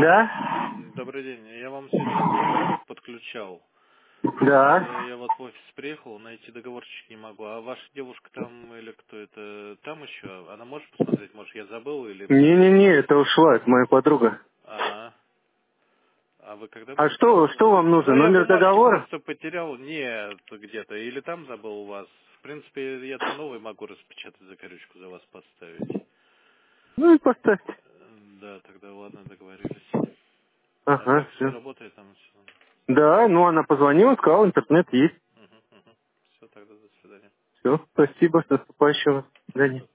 Да? Добрый день. Я вам сегодня подключал. Да. Я вот в офис приехал, найти договорчик не могу. А ваша девушка там или кто это? Там еще? Она может посмотреть? Может, я забыл или мне... Не-не-не, это ушла, это моя подруга. Ага. А вы когда А будете? что вам нужно? Ну, я Номер бумажки договора? просто потерял. Нет, где-то. Или там забыл у вас. В принципе, я-то новый могу распечатать, закорючку за вас поставить. Ну и поставьте. Да, тогда ладно, договорились. А Ага, как все все. работает там? Да, ну она позвонила, сказала, интернет есть. Все, тогда до свидания. Все, спасибо, с наступающего. До свидания.